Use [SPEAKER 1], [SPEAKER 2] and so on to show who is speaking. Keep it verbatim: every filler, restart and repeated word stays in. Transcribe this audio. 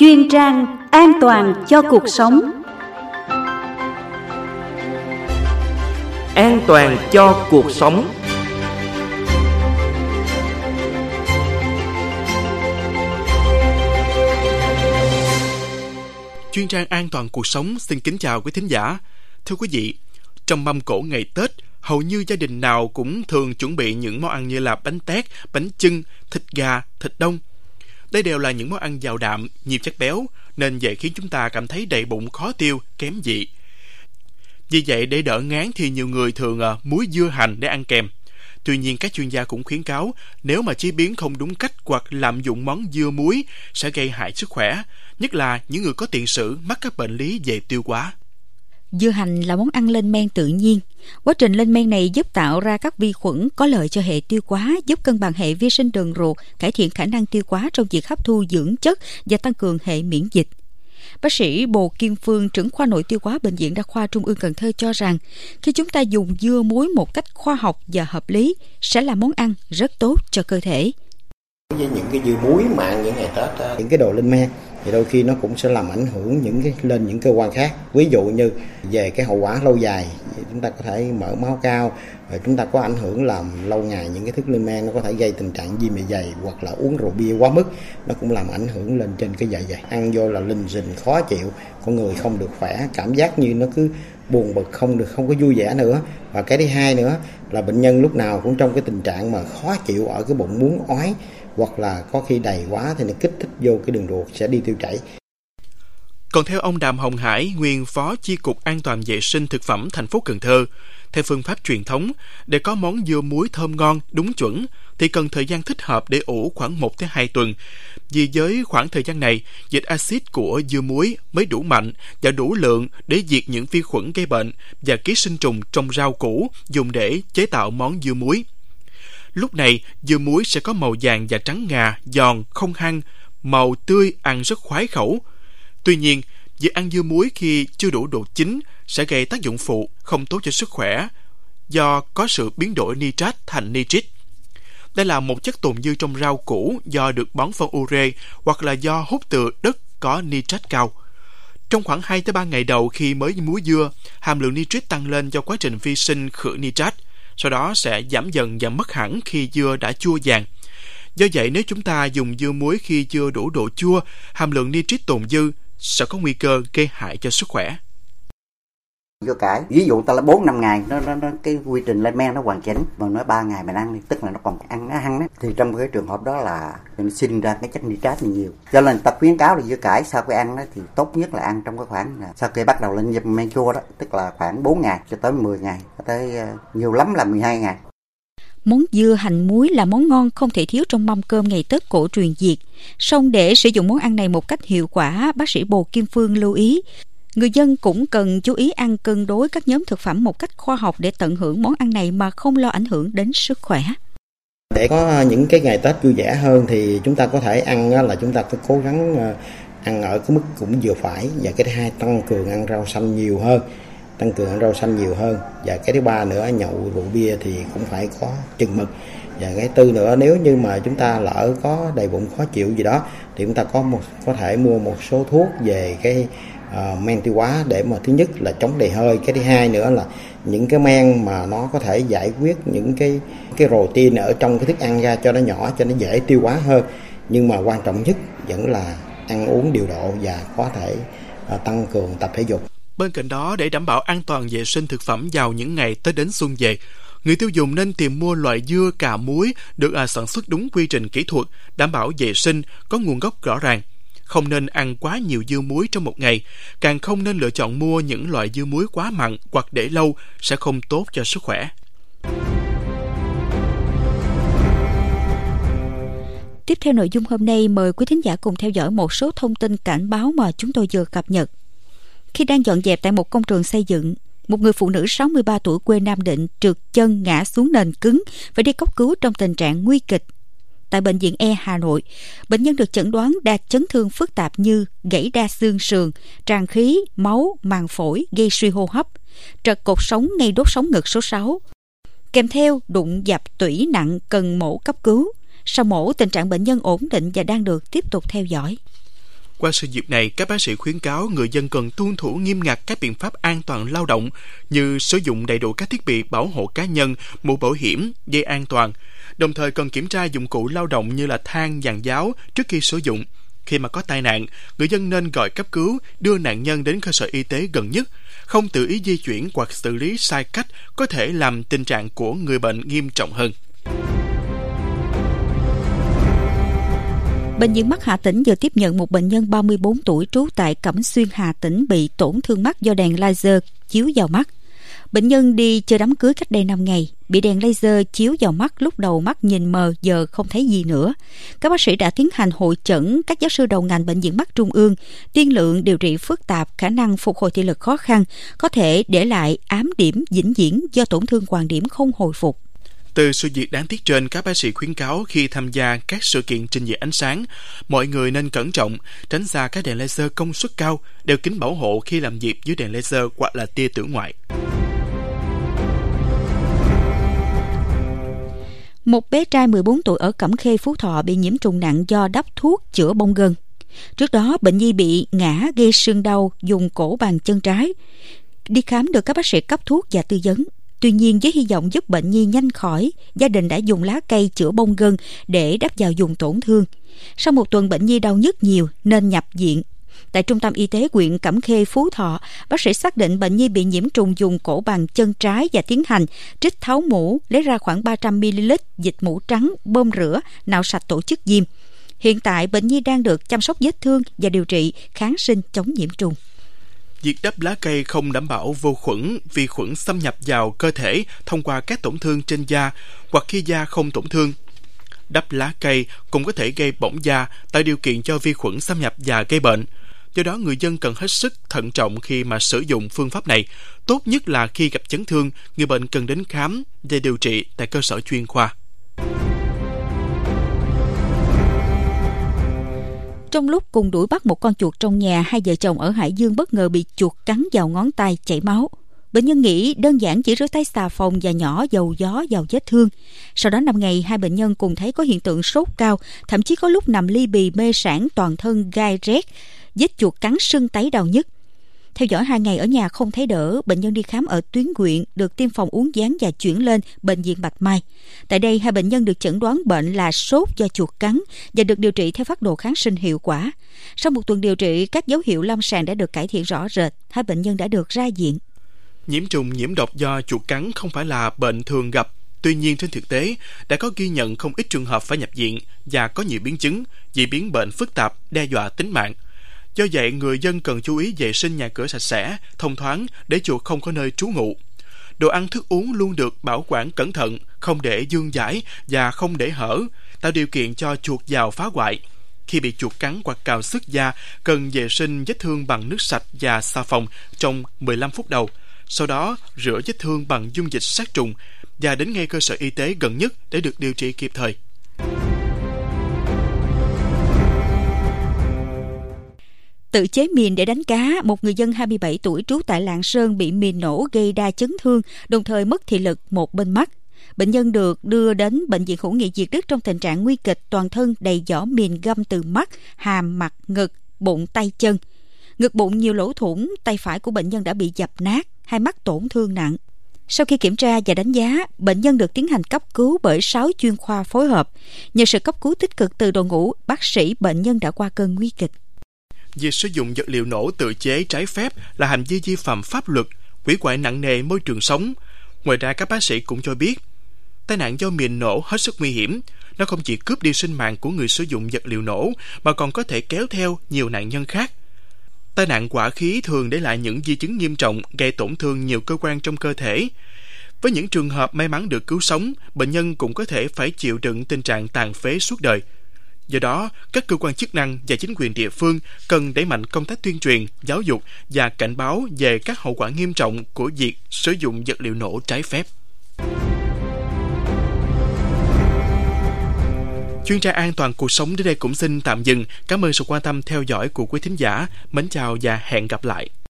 [SPEAKER 1] chuyên trang an toàn cho cuộc sống.
[SPEAKER 2] An toàn cho cuộc sống.
[SPEAKER 3] Chuyên trang an toàn cuộc sống xin kính chào quý thính giả. Thưa quý vị, trong mâm cỗ ngày Tết, hầu như gia đình nào cũng thường chuẩn bị những món ăn như là bánh tét, bánh chưng, thịt gà, thịt đông. Đây đều là những món ăn giàu đạm, nhiều chất béo, nên dễ khiến chúng ta cảm thấy đầy bụng, khó tiêu, kém vị. Vì vậy, để đỡ ngán thì nhiều người thường uh, muối dưa hành để ăn kèm. Tuy nhiên, các chuyên gia cũng khuyến cáo nếu mà chế biến không đúng cách hoặc lạm dụng món dưa muối sẽ gây hại sức khỏe, nhất là những người có tiền sử mắc các bệnh lý về tiêu hóa.
[SPEAKER 4] Dưa hành là món ăn lên men tự nhiên. Quá trình lên men này giúp tạo ra các vi khuẩn có lợi cho hệ tiêu hóa, giúp cân bằng hệ vi sinh đường ruột, cải thiện khả năng tiêu hóa trong việc hấp thu dưỡng chất và tăng cường hệ miễn dịch. Bác sĩ Bồ Kim Phương, trưởng khoa nội tiêu hóa Bệnh viện Đa khoa Trung ương Cần Thơ cho rằng khi chúng ta dùng dưa muối một cách khoa học và hợp lý sẽ là món ăn rất tốt cho cơ thể.
[SPEAKER 5] Với những cái dưa muối mà ăn những ngày Tết, những cái đồ lên men thì đôi khi nó cũng sẽ làm ảnh hưởng những cái lên những cơ quan khác. Ví dụ như về cái hậu quả lâu dài, chúng ta có thể mỡ máu cao, rồi chúng ta có ảnh hưởng làm lâu ngày những cái thức lên men, nó có thể gây tình trạng viêm dạ dày, hoặc là uống rượu bia quá mức, nó cũng làm ảnh hưởng lên trên cái dạ dày. Ăn vô là lình xình khó chịu, con người không được khỏe, cảm giác như nó cứ buồn bực, không được không có vui vẻ nữa. Và cái thứ hai nữa là bệnh nhân lúc nào cũng trong cái tình trạng mà khó chịu ở cái bụng, muốn ói, hoặc là có khi đầy quá thì nó kích thích vô cái đường ruột sẽ đi tiêu chảy.
[SPEAKER 3] Còn theo ông Đàm Hồng Hải, nguyên phó chi cục An toàn vệ sinh thực phẩm thành phố Cần Thơ, theo phương pháp truyền thống, để có món dưa muối thơm ngon, đúng chuẩn thì cần thời gian thích hợp để ủ khoảng một đến hai tuần. Vì với khoảng thời gian này, dịch axit của dưa muối mới đủ mạnh và đủ lượng để diệt những vi khuẩn gây bệnh và ký sinh trùng trong rau củ dùng để chế tạo món dưa muối. Lúc này, dưa muối sẽ có màu vàng và trắng ngà, giòn, không hăng, màu tươi, ăn rất khoái khẩu. Tuy nhiên, việc ăn dưa muối khi chưa đủ độ chín sẽ gây tác dụng phụ không tốt cho sức khỏe do có sự biến đổi nitrat thành nitrit. Đây là một chất tồn dư trong rau củ do được bón phân ure hoặc là do hút từ đất có nitrat cao. Trong khoảng hai tới ba ngày đầu khi mới muối dưa, hàm lượng nitrit tăng lên do quá trình vi sinh khử nitrat. Sau đó sẽ giảm dần và mất hẳn khi dưa đã chua vàng. Do vậy, nếu chúng ta dùng dưa muối khi chưa đủ độ chua, hàm lượng nitrit tồn dư sẽ có nguy cơ gây hại cho sức khỏe.
[SPEAKER 6] Dưa cải, ví dụ ta là bốn năm ngày, nó, nó, nó cái quy trình lên men nó hoàn chỉnh, mà nói ba ngày mình ăn, tức là nó còn ăn nó hăng đó. Thì trong cái trường hợp đó là nó sinh ra cái chất nitrat nhiều. Cho nên ta khuyến cáo là dưa cải sau khi ăn đó thì tốt nhất là ăn trong cái khoảng là sau khi bắt đầu lên men chua đó, tức là khoảng bốn ngày cho tới mười ngày, tới uh, nhiều lắm là mười hai ngày.
[SPEAKER 4] Món dưa hành muối là món ngon không thể thiếu trong mâm cơm ngày Tết cổ truyền Việt. Song để sử dụng món ăn này một cách hiệu quả, bác sĩ Bồ Kim Phương lưu ý, người dân cũng cần chú ý ăn cân đối các nhóm thực phẩm một cách khoa học để tận hưởng món ăn này mà không lo ảnh hưởng đến sức khỏe.
[SPEAKER 5] Để có những cái ngày Tết vui vẻ hơn thì chúng ta có thể ăn là chúng ta phải cố gắng ăn ở cái mức cũng vừa phải, và cái thứ hai tăng cường ăn rau xanh nhiều hơn. tăng cường ăn rau xanh nhiều hơn. Và cái thứ ba nữa, nhậu rượu bia thì cũng phải có chừng mực. Và cái tư nữa, nếu như mà chúng ta lỡ có đầy bụng khó chịu gì đó thì chúng ta có một có thể mua một số thuốc về cái uh, men tiêu hóa để mà thứ nhất là chống đầy hơi, cái thứ hai nữa là những cái men mà nó có thể giải quyết những cái cái protein ở trong cái thức ăn ra cho nó nhỏ, cho nó dễ tiêu hóa hơn. Nhưng mà quan trọng nhất vẫn là ăn uống điều độ và có thể uh, tăng cường tập thể dục.
[SPEAKER 3] Bên cạnh đó, để đảm bảo an toàn vệ sinh thực phẩm vào những ngày Tết đến xuân về, người tiêu dùng nên tìm mua loại dưa cà muối được à, sản xuất đúng quy trình kỹ thuật, đảm bảo vệ sinh, có nguồn gốc rõ ràng. Không nên ăn quá nhiều dưa muối trong một ngày, càng không nên lựa chọn mua những loại dưa muối quá mặn hoặc để lâu sẽ không tốt cho sức khỏe.
[SPEAKER 4] Tiếp theo nội dung hôm nay, mời quý thính giả cùng theo dõi một số thông tin cảnh báo mà chúng tôi vừa cập nhật. Khi đang dọn dẹp tại một công trường xây dựng, một người phụ nữ sáu mươi ba tuổi quê Nam Định trượt chân ngã xuống nền cứng, phải đi cấp cứu trong tình trạng nguy kịch. Tại Bệnh viện E Hà Nội, bệnh nhân được chẩn đoán đạt chấn thương phức tạp như gãy đa xương sườn, tràn khí, máu, màng phổi, gây suy hô hấp, trật cột sống ngay đốt sống ngực số sáu. Kèm theo đụng dập tủy nặng cần mổ cấp cứu. Sau mổ, tình trạng bệnh nhân ổn định và đang được tiếp tục theo dõi.
[SPEAKER 3] Qua sự dịp này, các bác sĩ khuyến cáo người dân cần tuân thủ nghiêm ngặt các biện pháp an toàn lao động như sử dụng đầy đủ các thiết bị bảo hộ cá nhân, mũ bảo hiểm, dây an toàn. Đồng thời cần kiểm tra dụng cụ lao động như là thang, giàn giáo trước khi sử dụng. Khi mà có tai nạn, người dân nên gọi cấp cứu, đưa nạn nhân đến cơ sở y tế gần nhất, không tự ý di chuyển hoặc xử lý sai cách có thể làm tình trạng của người bệnh nghiêm trọng hơn.
[SPEAKER 4] Bệnh viện mắt Hà Tĩnh vừa tiếp nhận một bệnh nhân ba mươi bốn tuổi trú tại Cẩm Xuyên, Hà Tĩnh bị tổn thương mắt do đèn laser chiếu vào mắt. Bệnh nhân đi chơi đám cưới cách đây năm ngày, bị đèn laser chiếu vào mắt, lúc đầu mắt nhìn mờ, giờ không thấy gì nữa. Các bác sĩ đã tiến hành hội chẩn các giáo sư đầu ngành Bệnh viện Mắt Trung ương, tiên lượng điều trị phức tạp, khả năng phục hồi thị lực khó khăn, có thể để lại ám điểm vĩnh viễn do tổn thương hoàng điểm không hồi phục.
[SPEAKER 3] Từ sự việc đáng tiếc trên, các bác sĩ khuyến cáo khi tham gia các sự kiện trình diễn ánh sáng, mọi người nên cẩn trọng, tránh xa các đèn laser công suất cao, đeo kính bảo hộ khi làm việc dưới đèn laser hoặc là tia tử ngoại.
[SPEAKER 4] Một bé trai mười bốn tuổi ở Cẩm Khê, Phú Thọ bị nhiễm trùng nặng do đắp thuốc chữa bong gân. Trước đó, bệnh nhi bị ngã gây sưng đau dùng cổ bàn chân trái. Đi khám được các bác sĩ cấp thuốc và tư vấn. Tuy nhiên, với hy vọng giúp bệnh nhi nhanh khỏi, gia đình đã dùng lá cây chữa bong gân để đắp vào vùng tổn thương. Sau một tuần bệnh nhi đau nhức nhiều nên nhập viện. Tại Trung tâm Y tế huyện Cẩm Khê, Phú Thọ, bác sĩ xác định bệnh nhi bị nhiễm trùng vùng cổ bàn chân trái và tiến hành trích tháo mũ, lấy ra khoảng ba trăm mi li lít dịch mũ trắng, bơm rửa, nạo sạch tổ chức viêm. Hiện tại, bệnh nhi đang được chăm sóc vết thương và điều trị kháng sinh chống nhiễm trùng.
[SPEAKER 3] Việc đắp lá cây không đảm bảo vô khuẩn, vi khuẩn xâm nhập vào cơ thể thông qua các tổn thương trên da hoặc khi da không tổn thương. Đắp lá cây cũng có thể gây bỏng da, tạo điều kiện cho vi khuẩn xâm nhập và gây bệnh. Do đó, người dân cần hết sức thận trọng khi mà sử dụng phương pháp này. Tốt nhất là khi gặp chấn thương, người bệnh cần đến khám và điều trị tại cơ sở chuyên khoa.
[SPEAKER 4] Trong lúc cùng đuổi bắt một con chuột trong nhà, hai vợ chồng ở Hải Dương bất ngờ bị chuột cắn vào ngón tay, chảy máu. Bệnh nhân nghĩ đơn giản chỉ rửa tay xà phòng và nhỏ dầu gió vào vết thương. Sau đó năm ngày, hai bệnh nhân cùng thấy có hiện tượng sốt cao, thậm chí có lúc nằm li bì mê sảng, toàn thân gai rét, vết chuột cắn sưng tấy đau nhức. Theo dõi hai ngày ở nhà không thấy đỡ, bệnh nhân đi khám ở tuyến huyện, được tiêm phòng uốn ván và chuyển lên bệnh viện Bạch Mai. Tại đây, hai bệnh nhân được chẩn đoán bệnh là sốt do chuột cắn và được điều trị theo phác đồ kháng sinh hiệu quả. Sau một tuần điều trị, các dấu hiệu lâm sàng đã được cải thiện rõ rệt, hai bệnh nhân đã được ra viện.
[SPEAKER 3] Nhiễm trùng nhiễm độc do chuột cắn không phải là bệnh thường gặp. Tuy nhiên, trên thực tế, đã có ghi nhận không ít trường hợp phải nhập viện và có nhiều biến chứng, diễn biến bệnh phức tạp, đe dọa tính mạng. Do vậy, người dân cần chú ý vệ sinh nhà cửa sạch sẽ, thông thoáng để chuột không có nơi trú ngụ. Đồ ăn thức uống luôn được bảo quản cẩn thận, không để dương dãi và không để hở, tạo điều kiện cho chuột vào phá hoại. Khi bị chuột cắn hoặc cào xước da, cần vệ sinh vết thương bằng nước sạch và xà phòng trong mười lăm phút đầu. Sau đó, rửa vết thương bằng dung dịch sát trùng và đến ngay cơ sở y tế gần nhất để được điều trị kịp thời.
[SPEAKER 4] Tự chế mìn để đánh cá, một người dân hai mươi bảy tuổi trú tại Lạng Sơn bị mìn nổ gây đa chấn thương, đồng thời mất thị lực một bên mắt. Bệnh nhân được đưa đến Bệnh viện Hữu nghị Việt Đức trong tình trạng nguy kịch, toàn thân đầy vỏ mìn găm từ mắt, hàm, mặt, ngực, bụng, tay, chân. Ngực bụng nhiều lỗ thủng, tay phải của bệnh nhân đã bị dập nát, hai mắt tổn thương nặng. Sau khi kiểm tra và đánh giá, bệnh nhân được tiến hành cấp cứu bởi sáu chuyên khoa phối hợp. Nhờ sự cấp cứu tích cực từ đội ngũ bác sĩ, bệnh nhân đã qua cơn nguy kịch.
[SPEAKER 3] Việc sử dụng vật liệu nổ tự chế trái phép là hành vi vi phạm pháp luật, hủy hoại nặng nề môi trường sống. Ngoài ra, các bác sĩ cũng cho biết, tai nạn do mìn nổ hết sức nguy hiểm. Nó không chỉ cướp đi sinh mạng của người sử dụng vật liệu nổ, mà còn có thể kéo theo nhiều nạn nhân khác. Tai nạn hỏa khí thường để lại những di chứng nghiêm trọng, gây tổn thương nhiều cơ quan trong cơ thể. Với những trường hợp may mắn được cứu sống, bệnh nhân cũng có thể phải chịu đựng tình trạng tàn phế suốt đời. Do đó, các cơ quan chức năng và chính quyền địa phương cần đẩy mạnh công tác tuyên truyền, giáo dục và cảnh báo về các hậu quả nghiêm trọng của việc sử dụng vật liệu nổ trái phép. Chuyên trang an toàn cuộc sống đến đây cũng xin tạm dừng. Cảm ơn sự quan tâm theo dõi của quý thính giả. Mến chào và hẹn gặp lại.